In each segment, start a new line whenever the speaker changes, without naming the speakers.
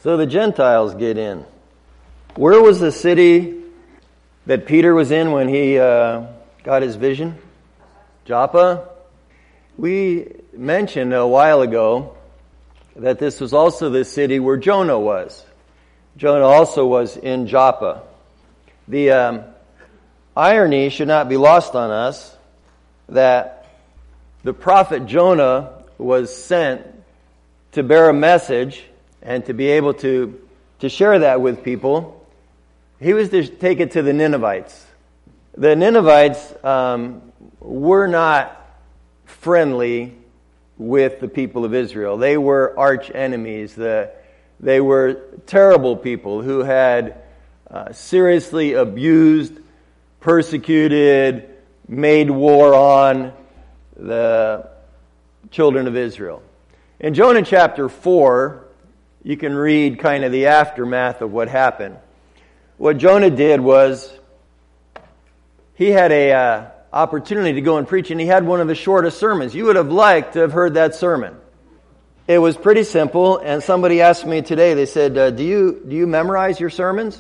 So the Gentiles get in. Where was the city that Peter was in when he got his vision? Joppa. We mentioned a while ago that this was also the city where Jonah was. Jonah also was in Joppa. The irony should not be lost on us that the prophet Jonah was sent to bear a message and to be able to share that with people. He was to take it to the Ninevites. The Ninevites were not friendly with the people of Israel. They were arch enemies. They were terrible people who had seriously abused, persecuted, made war on the children of Israel. In Jonah chapter 4, you can read kind of the aftermath of what happened. What Jonah did was he had a opportunity to go and preach, and he had one of the shortest sermons. You would have liked to have heard that sermon. It was pretty simple, and somebody asked me today, they said, do you memorize your sermons?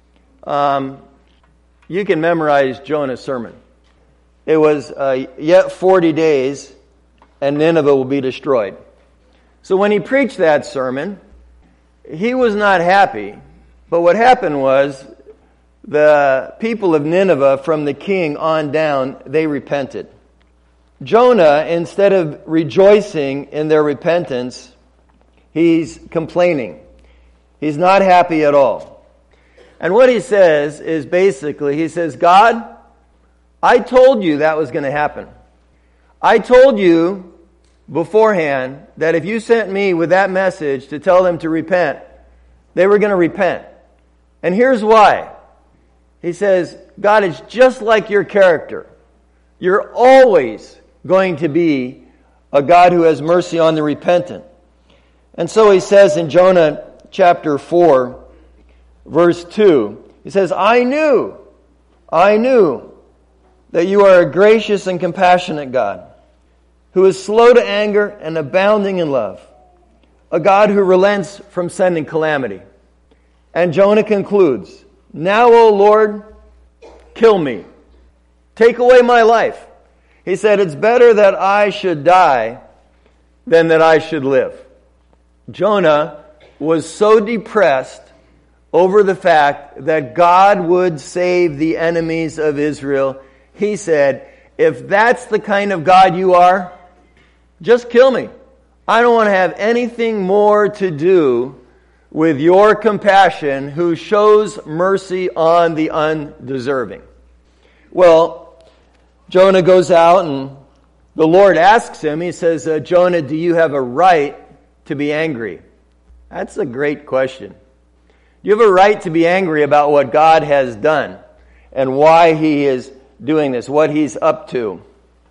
You can memorize Jonah's sermon. It was, yet 40 days, and Nineveh will be destroyed. So when he preached that sermon, he was not happy. But what happened was, the people of Nineveh, from the king on down, they repented. Jonah, instead of rejoicing in their repentance, he's complaining. He's not happy at all. And what he says is basically, he says, God, I told you that was going to happen. I told you beforehand that if you sent me with that message to tell them to repent, they were going to repent. And here's why. He says, God, it's just like your character. You're always going to be a God who has mercy on the repentant. And so he says in Jonah chapter 4, verse 2, he says, I knew that you are a gracious and compassionate God, who is slow to anger and abounding in love, a God who relents from sending calamity. And Jonah concludes, now, O Lord, kill me. Take away my life. He said, it's better that I should die than that I should live. Jonah was so depressed over the fact that God would save the enemies of Israel. He said, if that's the kind of God you are, just kill me. I don't want to have anything more to do with your compassion who shows mercy on the undeserving. Well, Jonah goes out and the Lord asks him, he says, Jonah, do you have a right to be angry? That's a great question. Do you have a right to be angry about what God has done and why he is doing this, what he's up to?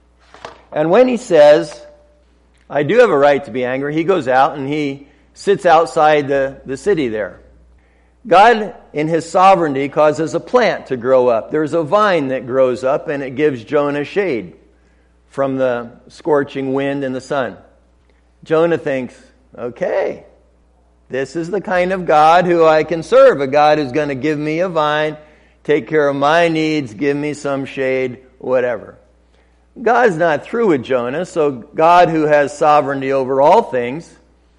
And when he says, I do have a right to be angry, he goes out and he sits outside the city there. God, in his sovereignty, causes a plant to grow up. There's a vine that grows up and it gives Jonah shade from the scorching wind and the sun. Jonah thinks, okay, this is the kind of God who I can serve. A God who's going to give me a vine, take care of my needs, give me some shade, whatever. God's not through with Jonah, so God, who has sovereignty over all things,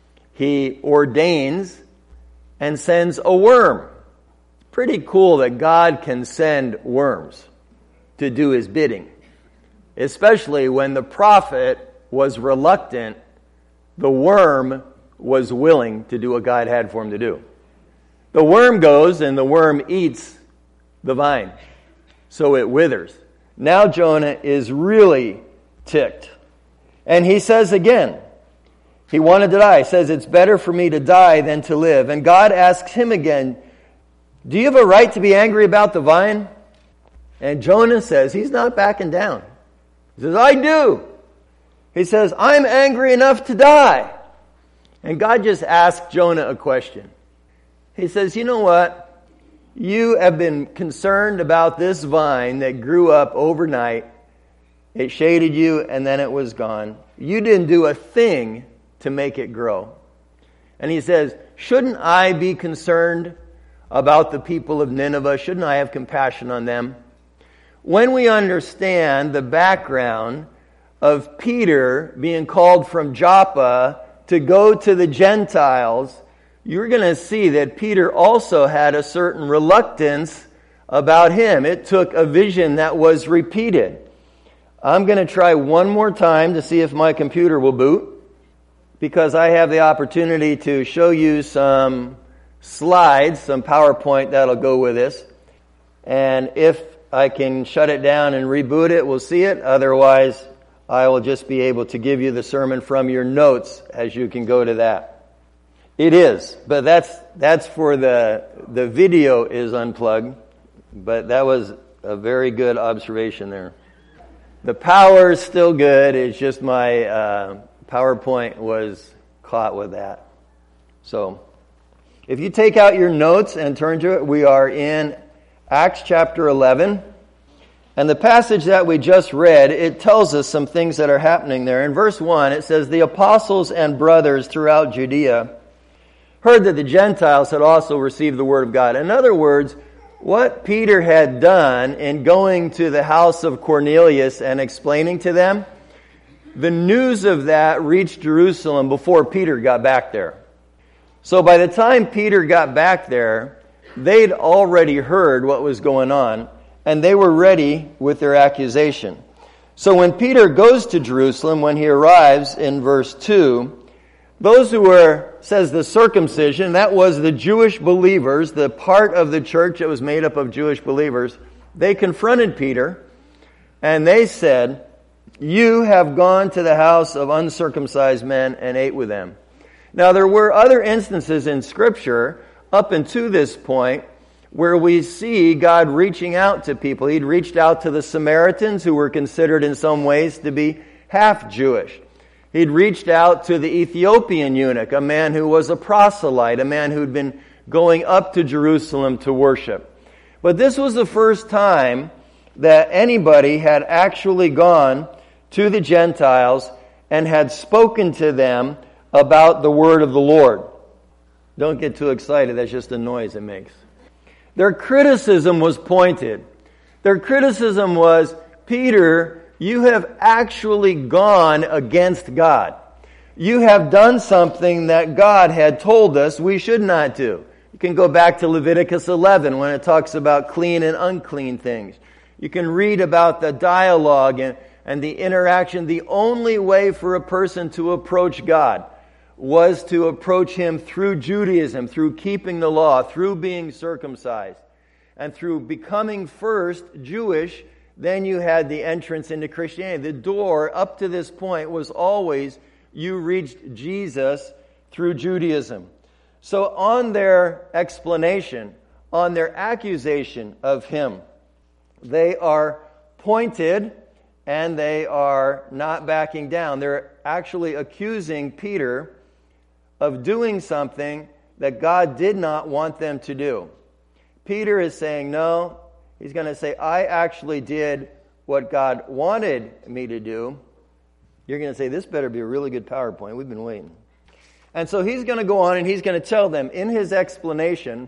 he ordains and sends a worm. Pretty cool that God can send worms to do his bidding. Especially when the prophet was reluctant, the worm was willing to do what God had for him to do. The worm goes and the worm eats the vine, so it withers. Now Jonah is really ticked. And he says again, he wanted to die. He says, it's better for me to die than to live. And God asks him again, do you have a right to be angry about the vine? And Jonah says, he's not backing down. He says, I do. He says, I'm angry enough to die. And God just asked Jonah a question. He says, you know what? You have been concerned about this vine that grew up overnight. It shaded you and then it was gone. You didn't do a thing to make it grow. And he says, shouldn't I be concerned about the people of Nineveh? Shouldn't I have compassion on them? When we understand the background of Peter being called from Joppa to go to the Gentiles, you're going to see that Peter also had a certain reluctance about him. It took a vision that was repeated. I'm going to try one more time to see if my computer will boot, because I have the opportunity to show you some slides, some PowerPoint that'll go with this. And if I can shut it down and reboot it, we'll see it. Otherwise, I will just be able to give you the sermon from your notes as you can go to that. It is, but that's for the video is unplugged. But that was a very good observation there. The power is still good. It's just my PowerPoint was caught with that. So, if you take out your notes and turn to it, we are in Acts chapter 11. And the passage that we just read, it tells us some things that are happening there. In verse 1, it says, "The apostles and brothers throughout Judea heard that the Gentiles had also received the word of God." In other words, what Peter had done in going to the house of Cornelius and explaining to them, the news of that reached Jerusalem before Peter got back there. So by the time Peter got back there, they'd already heard what was going on, and they were ready with their accusation. So when Peter goes to Jerusalem, when he arrives in verse 2, those who were, says the circumcision, that was the Jewish believers, the part of the church that was made up of Jewish believers, they confronted Peter, and they said, "You have gone to the house of uncircumcised men and ate with them." Now there were other instances in Scripture up until this point where we see God reaching out to people. He'd reached out to the Samaritans, who were considered in some ways to be half Jewish. He'd reached out to the Ethiopian eunuch, a man who was a proselyte, a man who'd been going up to Jerusalem to worship. But this was the first time that anybody had actually gone to the Gentiles and had spoken to them about the word of the Lord. Don't get too excited, that's just a noise it makes. Their criticism was pointed. Their criticism was, "Peter, you have actually gone against God. You have done something that God had told us we should not do." You can go back to Leviticus 11 when it talks about clean and unclean things. You can read about the dialogue and the interaction. The only way for a person to approach God was to approach Him through Judaism, through keeping the law, through being circumcised, and through becoming first Jewish. Then you had the entrance into Christianity. The door up to this point was always you reached Jesus through Judaism. So on their explanation, on their accusation of Him, they are pointed and they are not backing down. They're actually accusing Peter of doing something that God did not want them to do. Peter is saying, no. He's going to say, I actually did what God wanted me to do. You're going to say, this better be a really good PowerPoint. We've been waiting. And so he's going to go on and he's going to tell them in his explanation,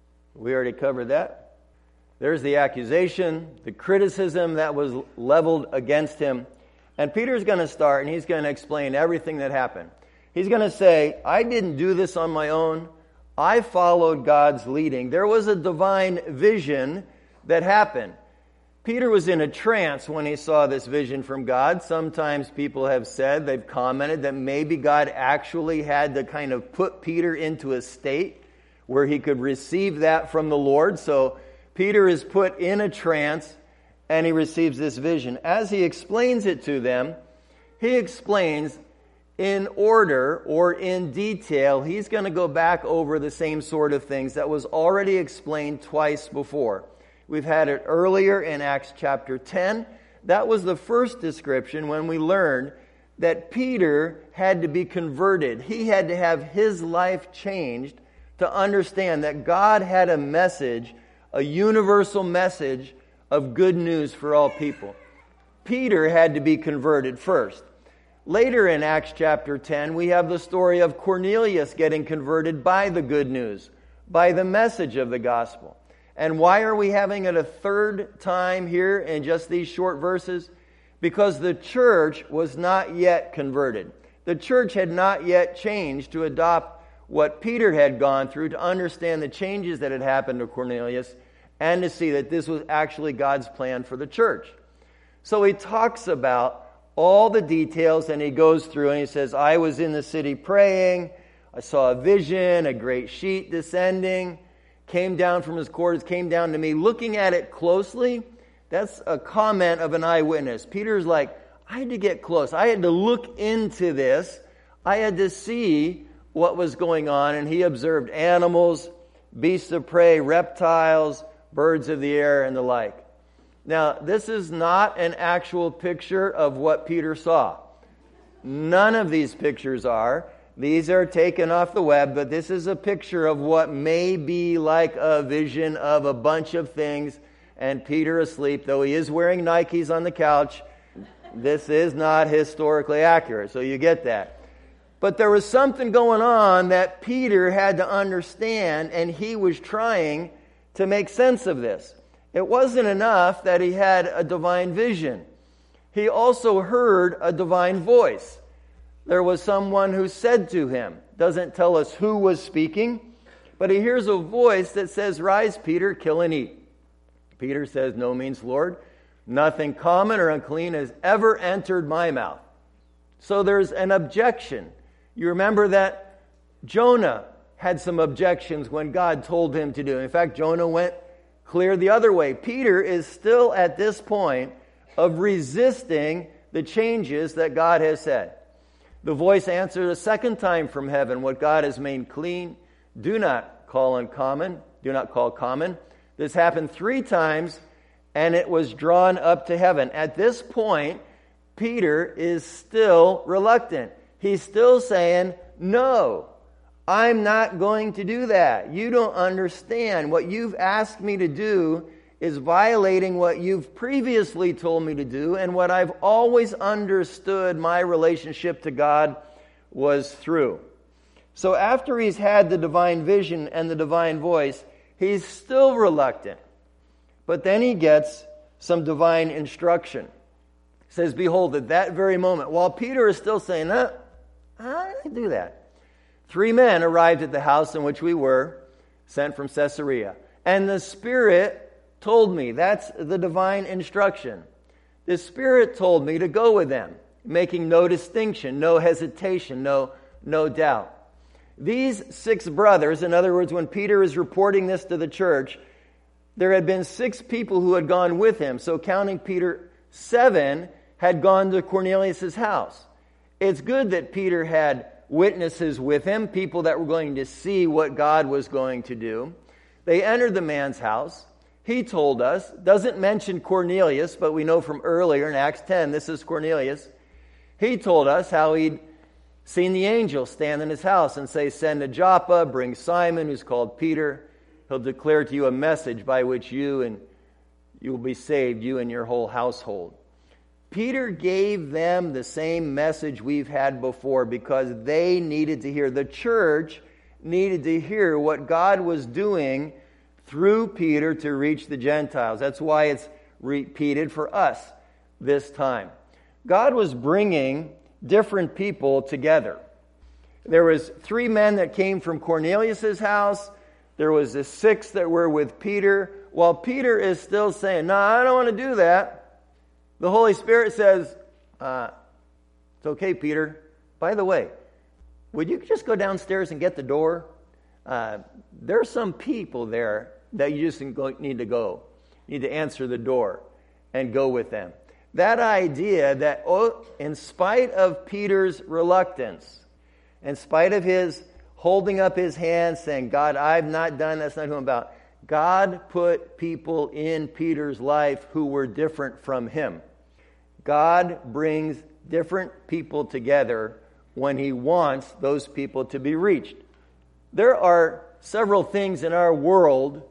we already covered that. There's the accusation, the criticism that was leveled against him. And Peter's going to start and he's going to explain everything that happened. He's going to say, I didn't do this on my own. I followed God's leading. There was a divine vision that happened. Peter was in a trance when he saw this vision from God. Sometimes people have said, they've commented that maybe God actually had to kind of put Peter into a state where he could receive that from the Lord. So Peter is put in a trance and he receives this vision. As he explains it to them, he explains in order or in detail. He's going to go back over the same sort of things that was already explained twice before. We've had it earlier in Acts chapter 10. That was the first description when we learned that Peter had to be converted. He had to have his life changed to understand that God had a message, a universal message of good news for all people. Peter had to be converted first. Later in Acts chapter 10, we have the story of Cornelius getting converted by the good news, by the message of the gospel. And why are we having it a third time here in just these short verses? Because the church was not yet converted. The church had not yet changed to adopt what Peter had gone through, to understand the changes that had happened to Cornelius, and to see that this was actually God's plan for the church. So he talks about all the details, and he goes through and he says, I was in the city praying, I saw a vision, a great sheet descending, came down from his quarters, came down to me. Looking at it closely, that's a comment of an eyewitness. Peter's like, I had to get close. I had to look into this. I had to see what was going on, and he observed animals, beasts of prey, reptiles, birds of the air, and the like. Now, this is not an actual picture of what Peter saw. None of these pictures are. These are taken off the web, but this is a picture of what may be like a vision of a bunch of things, and Peter asleep, though he is wearing Nikes on the couch. This is not historically accurate, so you get that. But there was something going on that Peter had to understand, and he was trying to make sense of this. It wasn't enough that he had a divine vision. He also heard a divine voice. There was someone who said to him, doesn't tell us who was speaking, but he hears a voice that says, Rise, Peter, kill and eat. Peter says, No means, Lord. Nothing common or unclean has ever entered my mouth. So there's an objection. You remember that Jonah had some objections when God told him to do it. In fact, Jonah went clear the other way. Peter is still at this point of resisting the changes that God has said. The voice answered a second time from heaven, What God has made clean, do not call uncommon, do not call common. This happened 3 times, and it was drawn up to heaven. At this point, Peter is still reluctant. He's still saying, No, I'm not going to do that. You don't understand. What you've asked me to do is violating what you've previously told me to do, and what I've always understood my relationship to God was through. So after he's had the divine vision and the divine voice, he's still reluctant. But then he gets some divine instruction. It says, Behold, at that very moment, while Peter is still saying, I didn't do that, 3 men arrived at the house in which we were, sent from Caesarea. And the Spirit told me, that's the divine instruction. The Spirit told me to go with them, making no distinction, no hesitation, no doubt. These 6 brothers, in other words, when Peter is reporting this to the church, there had been 6 people who had gone with him. So counting Peter, 7 had gone to Cornelius' house. It's good that Peter had witnesses with him, people that were going to see what God was going to do. They entered the man's house. He told us, doesn't mention Cornelius, but we know from earlier in Acts 10, this is Cornelius. He told us how he'd seen the angel stand in his house and say, Send to Joppa, bring Simon, who's called Peter. He'll declare to you a message by which you will be saved, you and your whole household. Peter gave them the same message we've had before because they needed to hear. The church needed to hear what God was doing through Peter to reach the Gentiles. That's why it's repeated for us this time. God was bringing different people together. There was 3 men that came from Cornelius' house. There was the 6 that were with Peter. While Peter is still saying, No, I don't want to do that, the Holy Spirit says, It's okay, Peter. By the way, would you just go downstairs and get the door? There's some people there that you just need to go. You need to answer the door and go with them. That idea that, in spite of Peter's reluctance, in spite of his holding up his hands saying, God, I've not done, that's not who I'm about. God put people in Peter's life who were different from him. God brings different people together when he wants those people to be reached. There are several things in our world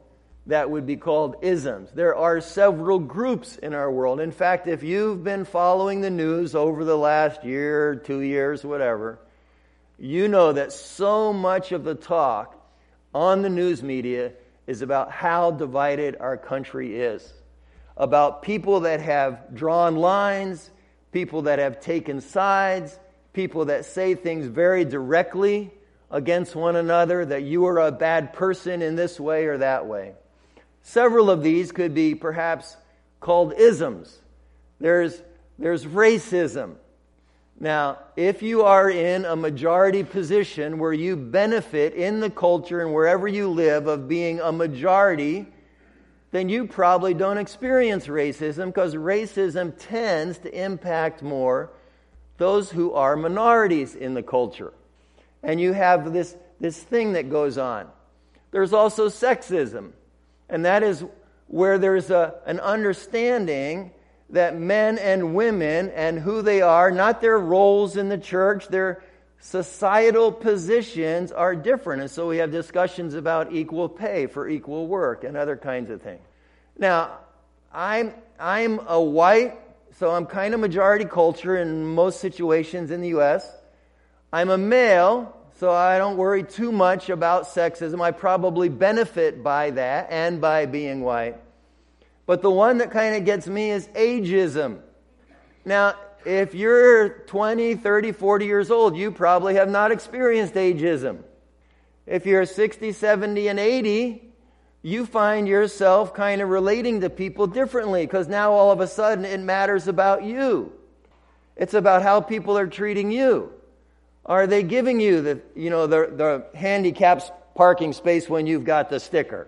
that would be called isms. There are several groups in our world. In fact, if you've been following the news over the last year, 2 years, whatever, you know that so much of the talk on the news media is about how divided our country is. About people that have drawn lines, people that have taken sides, people that say things very directly against one another, that you are a bad person in this way or that way. Several of these could be perhaps called isms. There's racism. Now, if you are in a majority position where you benefit in the culture and wherever you live of being a majority, then you probably don't experience racism, because racism tends to impact more those who are minorities in the culture. And you have this thing that goes on. There's also sexism, and that is where there's an understanding that men and women and who they are, not their roles in the church, their societal positions are different. And so we have discussions about equal pay for equal work and other kinds of things. Now, I'm a white, so I'm kind of majority culture in most situations in the U.S. I'm a male, so I don't worry too much about sexism. I probably benefit by that and by being white. But the one that kind of gets me is ageism. Now, if you're 20, 30, 40 years old, you probably have not experienced ageism. If you're 60, 70, and 80, you find yourself kind of relating to people differently, because now all of a sudden it matters about you. It's about how people are treating you. Are they giving you the handicapped parking space when you've got the sticker?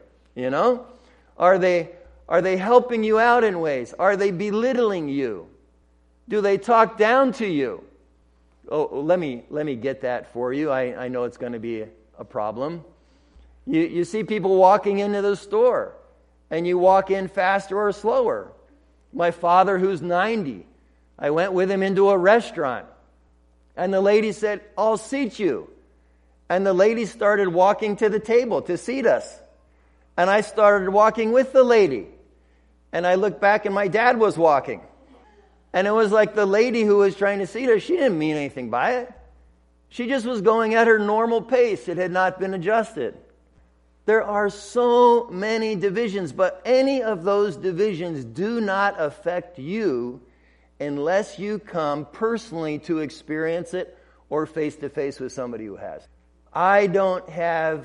Are they helping you out in ways? Are they belittling you? Do they talk down to you? Oh, let me get that for you. I know it's going to be a problem. You see people walking into the store, and you walk in faster or slower. My father, who's 90, I went with him into a restaurant, and the lady said, "I'll seat you." And the lady started walking to the table to seat us. And I started walking with the lady. And I looked back, and my dad was walking. And it was like the lady who was trying to seat us, she didn't mean anything by it. She just was going at her normal pace. It had not been adjusted. There are so many divisions, but any of those divisions do not affect you unless you come personally to experience it or face-to-face with somebody who has. I don't have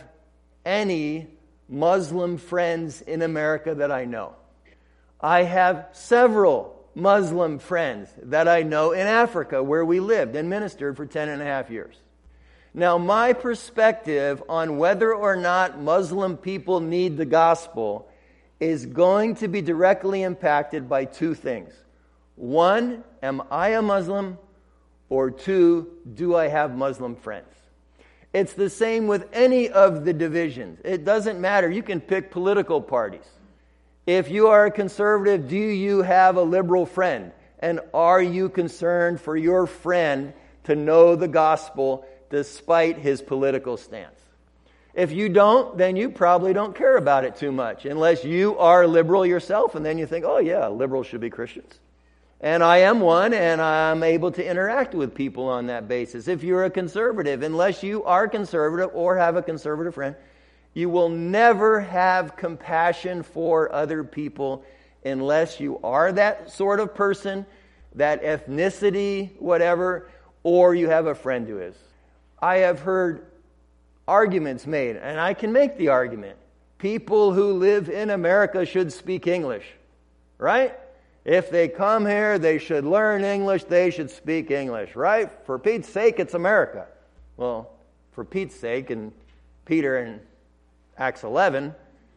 any Muslim friends in America that I know. I have several Muslim friends that I know in Africa, where we lived and ministered for 10 and a half years. Now, my perspective on whether or not Muslim people need the gospel is going to be directly impacted by two things. One, am I a Muslim? Or two, do I have Muslim friends? It's the same with any of the divisions. It doesn't matter. You can pick political parties. If you are a conservative, do you have a liberal friend? And are you concerned for your friend to know the gospel despite his political stance? If you don't, then you probably don't care about it too much, unless you are liberal yourself, and then you think, oh yeah, liberals should be Christians. And I am one, and I'm able to interact with people on that basis. If you're a conservative, unless you are conservative or have a conservative friend, you will never have compassion for other people unless you are that sort of person, that ethnicity, whatever, or you have a friend who is. I have heard arguments made, and I can make the argument. People who live in America should speak English, right? If they come here, they should learn English, they should speak English, right? For Pete's sake, it's America. Well, for Pete's sake, and Peter in Acts 11,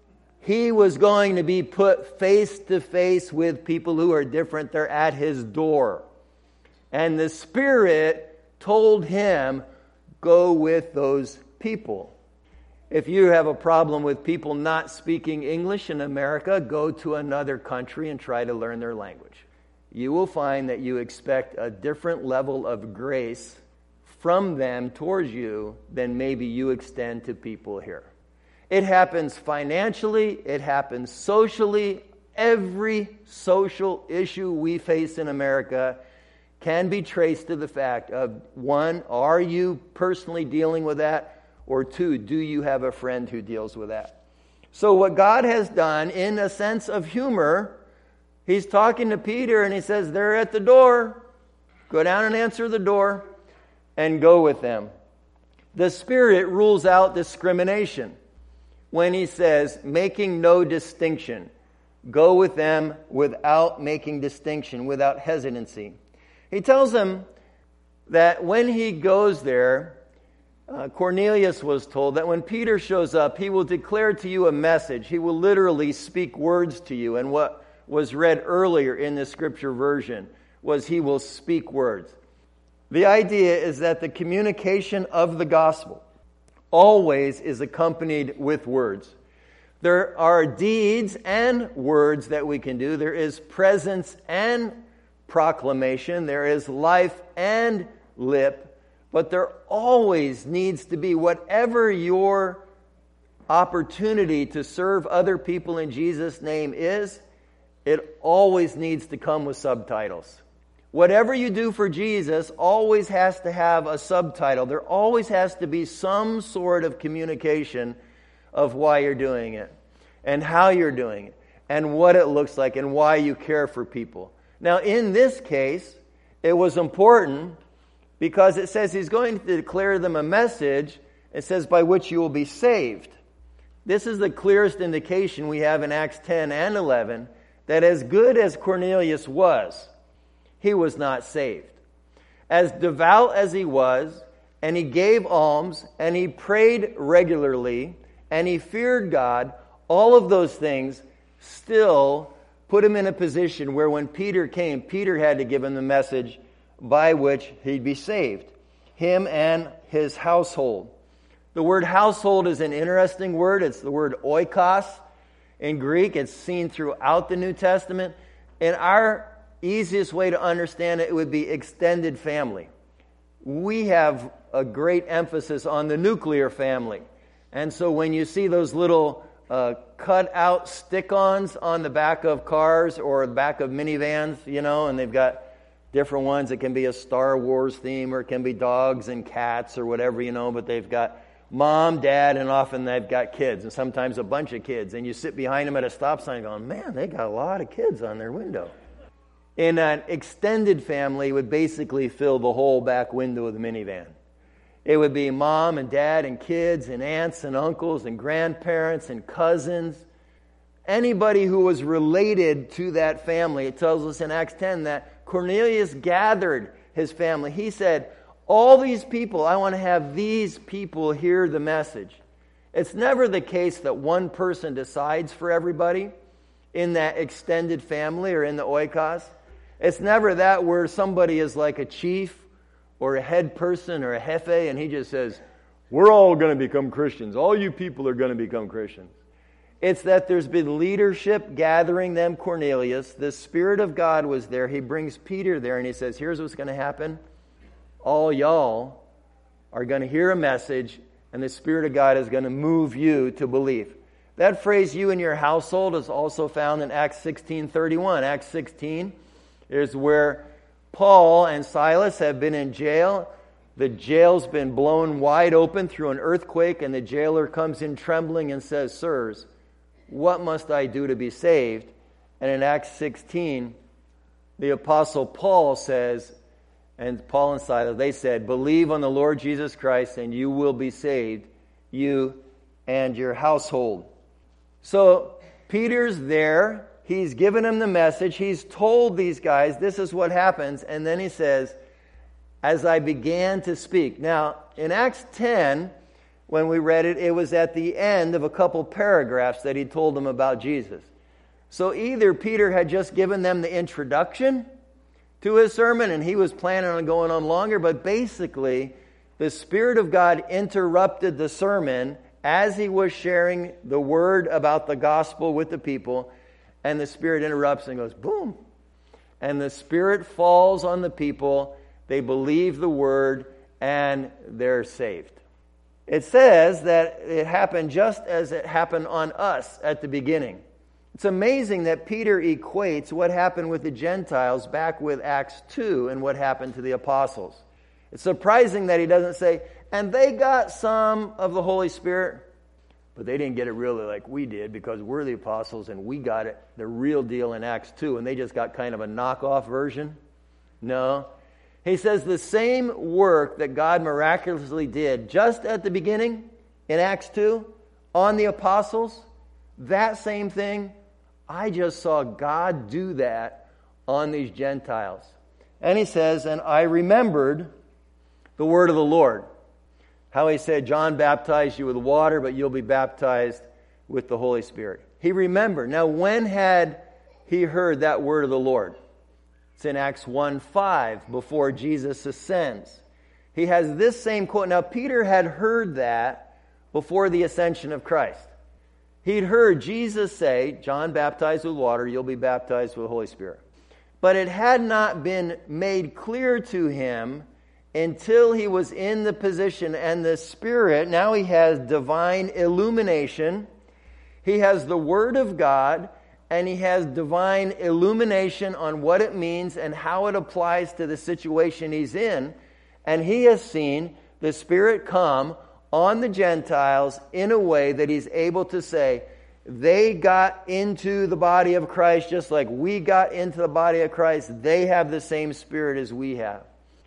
he was going to be put face to face with people who are different. They're at his door. And the Spirit told him, go with those people. If you have a problem with people not speaking English in America, go to another country and try to learn their language. You will find that you expect a different level of grace from them towards you than maybe you extend to people here. It happens financially. It happens socially. Every social issue we face in America can be traced to the fact of, one, are you personally dealing with that? Or two, do you have a friend who deals with that? So what God has done, in a sense of humor, he's talking to Peter and he says, they're at the door. Go down and answer the door and go with them. The Spirit rules out discrimination when he says, making no distinction. Go with them without making distinction, without hesitancy. He tells them that when he goes there, Cornelius was told that when Peter shows up, he will declare to you a message. He will literally speak words to you. And what was read earlier in the scripture version was he will speak words. The idea is that the communication of the gospel always is accompanied with words. There are deeds and words that we can do. There is presence and proclamation. There is life and lip. But there always needs to be, whatever your opportunity to serve other people in Jesus' name is, it always needs to come with subtitles. Whatever you do for Jesus always has to have a subtitle. There always has to be some sort of communication of why you're doing it, and how you're doing it, and what it looks like, and why you care for people. Now, in this case, it was important because it says he's going to declare them a message. It says, by which you will be saved. This is the clearest indication we have in Acts 10 and 11 that as good as Cornelius was, he was not saved. As devout as he was, and he gave alms, and he prayed regularly, and he feared God, all of those things still put him in a position where when Peter came, Peter had to give him the message by which he'd be saved. Him and his household. The word household is an interesting word. It's the word oikos in Greek. It's seen throughout the New Testament. In our easiest way to understand it would be extended family. We have a great emphasis on the nuclear family. And so when you see those little cut out stick-ons on the back of cars or the back of minivans, and they've got different ones. It can be a Star Wars theme, or it can be dogs and cats or whatever, but they've got mom, dad, and often they've got kids, and sometimes a bunch of kids. And you sit behind them at a stop sign going, man, they got a lot of kids on their window. In an extended family, would basically fill the whole back window of the minivan. It would be mom and dad and kids and aunts and uncles and grandparents and cousins. Anybody who was related to that family. It tells us in Acts 10 that Cornelius gathered his family. He said, all these people, I want to have these people hear the message. It's never the case that one person decides for everybody in that extended family or in the oikos. It's never that where somebody is like a chief or a head person or a jefe and he just says, we're all going to become Christians. All you people are going to become Christians. It's that there's been leadership gathering them, Cornelius. The Spirit of God was there. He brings Peter there and he says, here's what's going to happen. All y'all are going to hear a message and the Spirit of God is going to move you to believe. That phrase, you and your household, is also found in Acts 16:31. Acts 16 is where Paul and Silas have been in jail. The jail's been blown wide open through an earthquake, and the jailer comes in trembling and says, sirs, what must I do to be saved? And in Acts 16, the Apostle Paul says, and Paul and Silas, they said, believe on the Lord Jesus Christ and you will be saved, you and your household. So Peter's there. He's given them the message. He's told these guys, this is what happens. And then he says, as I began to speak. Now, in Acts 10, when we read it, it was at the end of a couple paragraphs that he told them about Jesus. So either Peter had just given them the introduction to his sermon and he was planning on going on longer, but basically the Spirit of God interrupted the sermon as he was sharing the word about the gospel with the people, and the Spirit interrupts and goes, boom. And the Spirit falls on the people. They believe the word and they're saved. It says that it happened just as it happened on us at the beginning. It's amazing that Peter equates what happened with the Gentiles back with Acts 2 and what happened to the apostles. It's surprising that he doesn't say, and they got some of the Holy Spirit, but they didn't get it really like we did because we're the apostles and we got it, the real deal in Acts 2, and they just got kind of a knockoff version. No. He says the same work that God miraculously did just at the beginning in Acts 2 on the apostles, that same thing, I just saw God do that on these Gentiles. And he says, and I remembered the word of the Lord. How he said, John baptized you with water, but you'll be baptized with the Holy Spirit. He remembered. Now, when had he heard that word of the Lord? It's in Acts 1:5, before Jesus ascends. He has this same quote. Now, Peter had heard that before the ascension of Christ. He'd heard Jesus say, John baptized with water, you'll be baptized with the Holy Spirit. But it had not been made clear to him until he was in the position and the Spirit. Now he has divine illumination. He has the Word of God, and he has divine illumination on what it means and how it applies to the situation he's in. And he has seen the Spirit come on the Gentiles in a way that he's able to say, they got into the body of Christ just like we got into the body of Christ. They have the same Spirit as we have.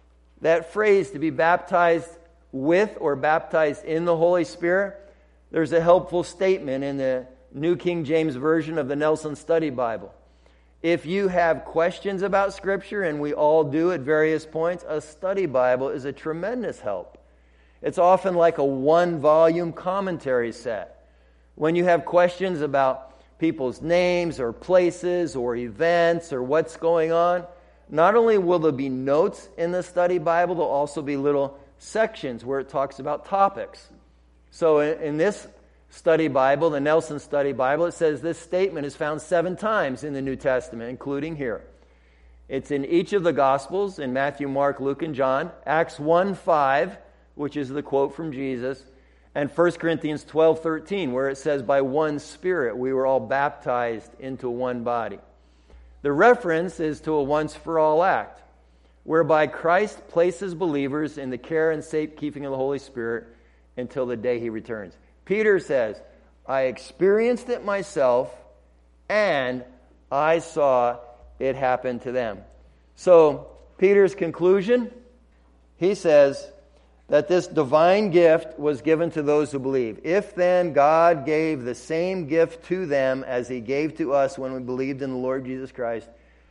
That phrase, to be baptized with or baptized in the Holy Spirit, there's a helpful statement in the New King James Version of the Nelson Study Bible. If you have questions about Scripture, and we all do at various points, a study Bible is a tremendous help. It's often like a one-volume commentary set. When you have questions about people's names or places or events or what's going on, not only will there be notes in the study Bible, there'll also be little sections where it talks about topics. So in this study Bible, the Nelson Study Bible, it says this statement is found 7 times in the New Testament, including here. It's in each of the Gospels, in Matthew, Mark, Luke, and John. Acts 1:5, which is the quote from Jesus, and 1 Corinthians 12:13, where it says, by one Spirit we were all baptized into one body. The reference is to a once-for-all act, whereby Christ places believers in the care and safekeeping of the Holy Spirit until the day he returns. Peter says, I experienced it myself, and I saw it happen to them. So, Peter's conclusion, he says that this divine gift was given to those who believe. If then God gave the same gift to them as he gave to us when we believed in the Lord Jesus Christ,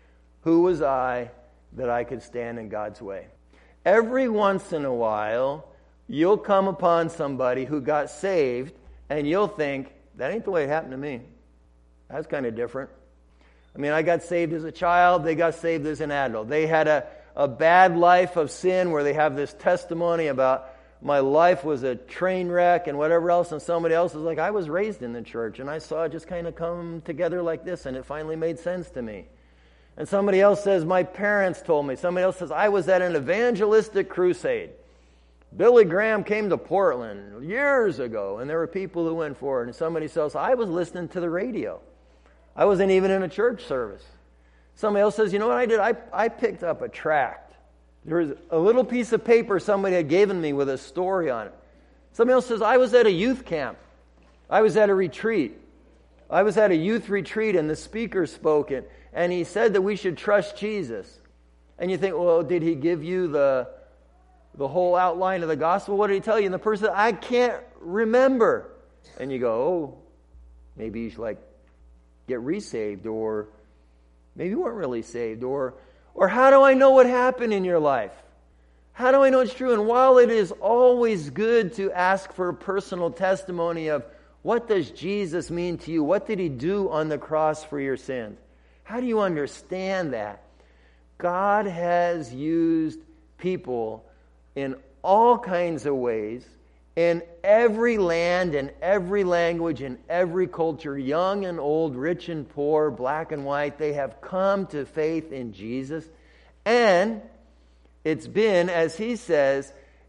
who was I that I could stand in God's way? Every once in a while, you'll come upon somebody who got saved, and you'll think, that ain't the way it happened to me. That's kind of different. I mean, I got saved as a child, they got saved as an adult. They had a bad life of sin where they have this testimony about my life was a train wreck and whatever else, and somebody else is like, I was raised in the church, and I saw it just kind of come together like this, and it finally made sense to me. And somebody else says, my parents told me. Somebody else says, I was at an evangelistic crusade. Billy Graham came to Portland years ago, and there were people who went for it. And somebody says, I was listening to the radio. I wasn't even in a church service. Somebody else says, you know what I did? I picked up a tract. There was a little piece of paper somebody had given me with a story on it. Somebody else says, I was at a youth camp. I was at a retreat. I was at a youth retreat, and the speaker spoke it, and he said that we should trust Jesus. And you think, well, did he give you the whole outline of the gospel? What did he tell you? And the person said, I can't remember. And you go, oh, maybe you should get resaved, or maybe you weren't really saved, or how do I know what happened in your life? How do I know it's true? And while it is always good to ask for a personal testimony of what does Jesus mean to you? What did he do on the cross for your sins? How do you understand that? God has used people in all kinds of ways, in every land, in every language, in every culture, young and old, rich and poor, black and white. They have come to faith in Jesus. And it's been, as he says,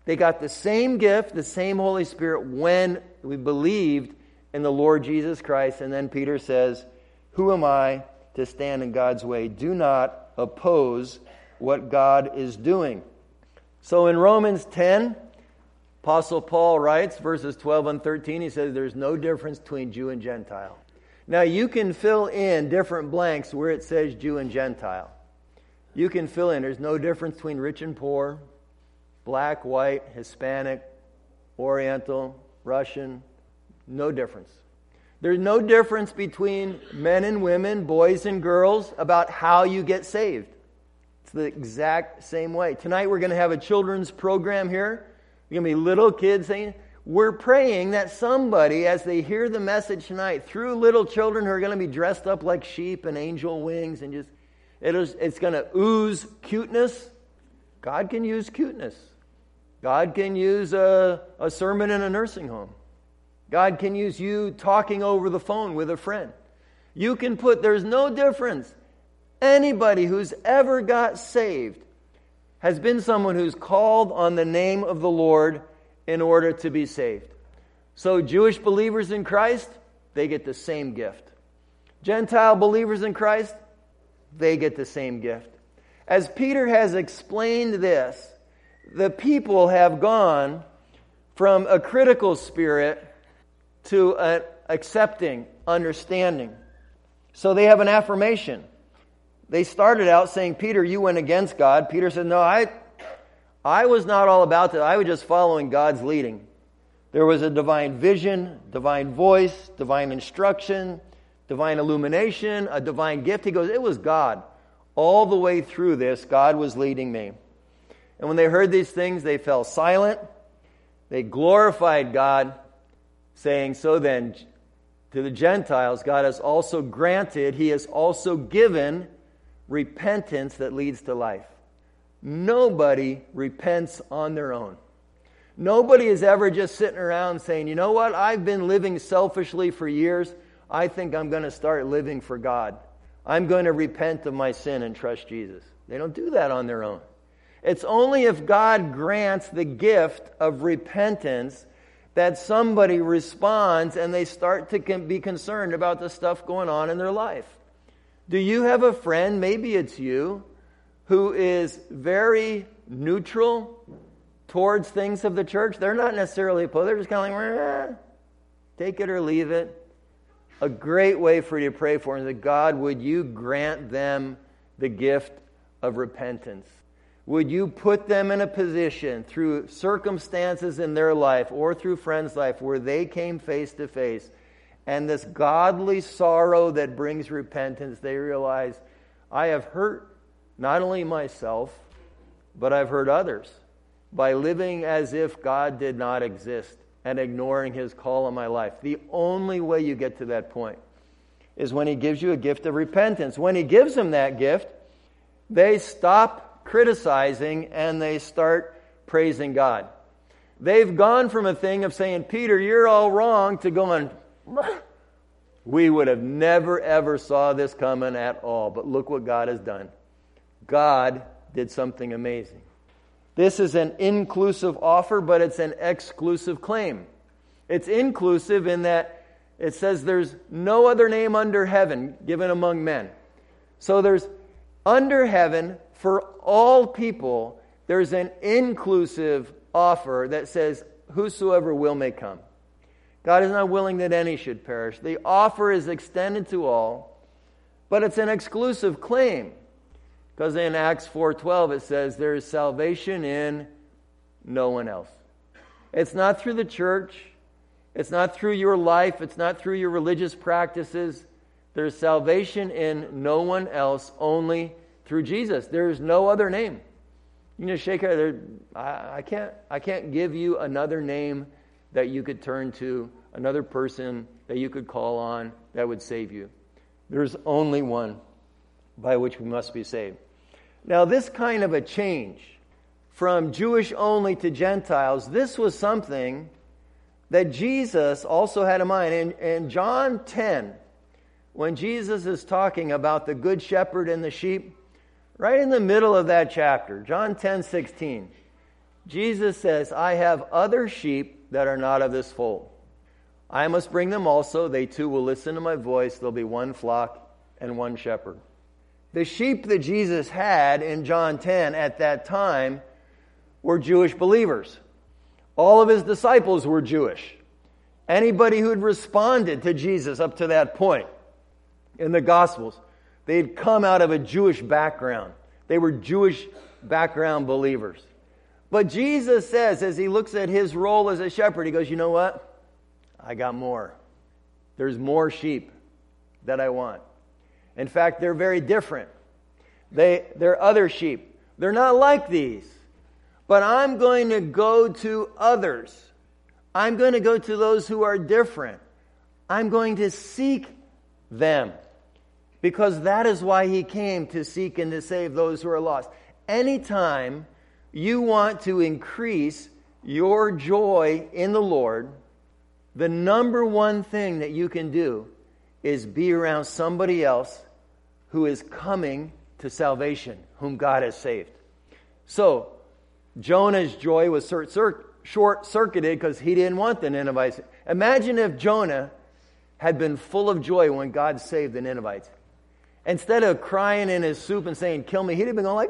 They got the same gift, the same Holy Spirit when we believed in the Lord Jesus Christ. And then Peter says, who am I to stand in God's way? Do not oppose what God is doing. So in Romans 10, Apostle Paul writes, verses 12 and 13, he says there's no difference between Jew and Gentile. Now you can fill in different blanks where it says Jew and Gentile. You can fill in, there's no difference between rich and poor, black, white, Hispanic, Oriental, Russian, no difference. There's no difference between men and women, boys and girls, about how you get saved. It's the exact same way. Tonight we're going to have a children's program here. There's going to be little kids saying, we're praying that somebody, as they hear the message tonight, through little children who are going to be dressed up like sheep and angel wings and just, it's going to ooze cuteness. God can use cuteness. God can use a sermon in a nursing home. God can use you talking over the phone with a friend. You can there's no difference. Anybody who's ever got saved has been someone who's called on the name of the Lord in order to be saved. So Jewish believers in Christ, they get the same gift. Gentile believers in Christ, they get the same gift. As Peter has explained this, the people have gone from a critical spirit to an accepting, understanding. So they have an affirmation. They started out saying, Peter, you went against God. Peter said, no, I was not all about that. I was just following God's leading. There was a divine vision, divine voice, divine instruction, divine illumination, a divine gift. He goes, it was God. All the way through this, God was leading me. And when they heard these things, they fell silent. They glorified God, saying, so then, to the Gentiles, God has also granted, He has also given repentance that leads to life. Nobody repents on their own. Nobody is ever just sitting around saying, you know what, I've been living selfishly for years. I think I'm going to start living for God. I'm going to repent of my sin and trust Jesus. They don't do that on their own. It's only if God grants the gift of repentance that somebody responds and they start to be concerned about the stuff going on in their life. Do you have a friend, maybe it's you, who is very neutral towards things of the church? They're not necessarily opposed. They're just kind of like, take it or leave it. A great way for you to pray for them is that God, would you grant them the gift of repentance? Would you put them in a position through circumstances in their life or through friends' life where they came face to face, and this godly sorrow that brings repentance, they realize, I have hurt not only myself, but I've hurt others by living as if God did not exist and ignoring His call on my life. The only way you get to that point is when He gives you a gift of repentance. When He gives them that gift, they stop criticizing and they start praising God. They've gone from a thing of saying, Peter, you're all wrong, to going, we would have never ever saw this coming at all, but look what God has done. God did something amazing. This is an inclusive offer, but it's an exclusive claim. It's inclusive in that it says there's no other name under heaven given among men. So there's under heaven, for all people, there's an inclusive offer that says, whosoever will may come. God is not willing that any should perish. The offer is extended to all, but it's an exclusive claim. Because in Acts 4:12 it says there is salvation in no one else. It's not through the church. It's not through your life. It's not through your religious practices. There's salvation in no one else, only through Jesus. There is no other name. You can just shake your head. I can't give you another name that you could turn to, another person that you could call on that would save you. There's only one by which we must be saved. Now, this kind of a change from Jewish only to Gentiles, this was something that Jesus also had in mind. In John 10, when Jesus is talking about the good shepherd and the sheep, right in the middle of that chapter, John 10:16, Jesus says, I have other sheep that are not of this fold. I must bring them also. They too will listen to my voice. There'll be one flock and one shepherd. The sheep that Jesus had in John 10 at that time were Jewish believers. All of his disciples were Jewish. Anybody who had responded to Jesus up to that point in the Gospels, they'd come out of a Jewish background. They were Jewish background believers. But Jesus says, as he looks at his role as a shepherd, he goes, you know what? I got more. There's more sheep that I want. In fact, they're very different. They're other sheep. They're not like these. But I'm going to go to others. I'm going to go to those who are different. I'm going to seek them. Because that is why he came, to seek and to save those who are lost. Anytime you want to increase your joy in the Lord, the number one thing that you can do is be around somebody else who is coming to salvation, whom God has saved. So, Jonah's joy was short-circuited because he didn't want the Ninevites. Imagine if Jonah had been full of joy when God saved the Ninevites. Instead of crying in his soup and saying, kill me, he'd have been going like,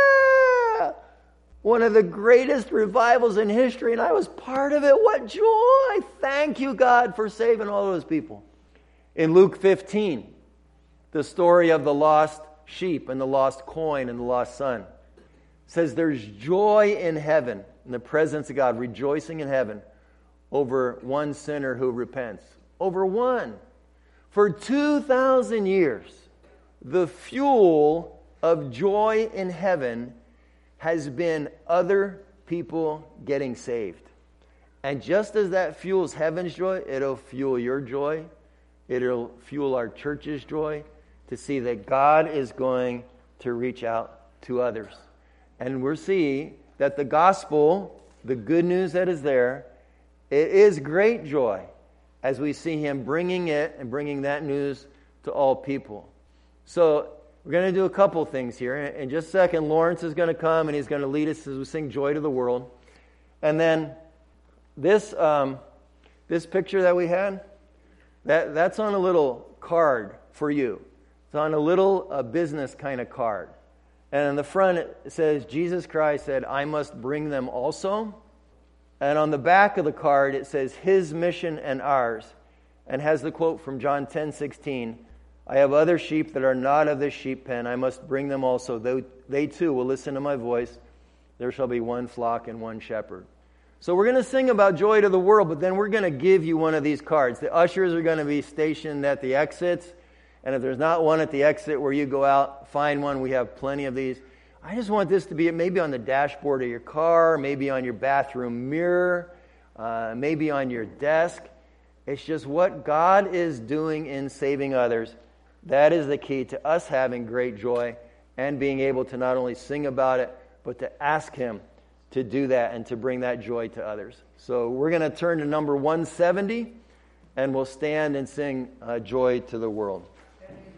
ah! One of the greatest revivals in history, and I was part of it. What joy! Thank you, God, for saving all those people. In Luke 15, the story of the lost sheep and the lost coin and the lost son, says there's joy in heaven, in the presence of God, rejoicing in heaven over one sinner who repents. Over one. For 2,000 years, the fuel of joy in heaven has been other people getting saved. And just as that fuels heaven's joy, it'll fuel your joy. It'll fuel our church's joy to see that God is going to reach out to others. And we'll see that the gospel, the good news that is there, it is great joy as we see him bringing it and bringing that news to all people. So we're going to do a couple things here. In just a second, Lawrence is going to come and he's going to lead us as we sing Joy to the World. And then this picture that we had, that's on a little card for you. It's on a little business kind of card. And on the front it says, Jesus Christ said, I must bring them also. And on the back of the card it says, his mission and ours. And has the quote from John 10:16, I have other sheep that are not of this sheep pen. I must bring them also. They too will listen to my voice. There shall be one flock and one shepherd. So we're going to sing about joy to the world, but then we're going to give you one of these cards. The ushers are going to be stationed at the exits. And if there's not one at the exit where you go out, find one. We have plenty of these. I just want this to be maybe on the dashboard of your car, maybe on your bathroom mirror, maybe on your desk. It's just what God is doing in saving others. That is the key to us having great joy and being able to not only sing about it, but to ask him to do that and to bring that joy to others. So we're going to turn to number 170, and we'll stand and sing Joy to the World.